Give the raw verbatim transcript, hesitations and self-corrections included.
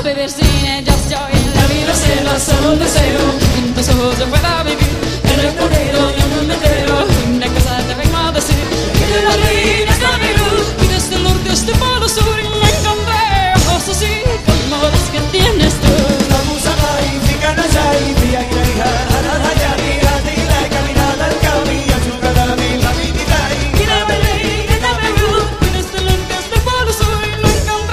beber cine, ya estoy en la vida, cielo, solo un deseo, que en tus ojos yo pueda vivir.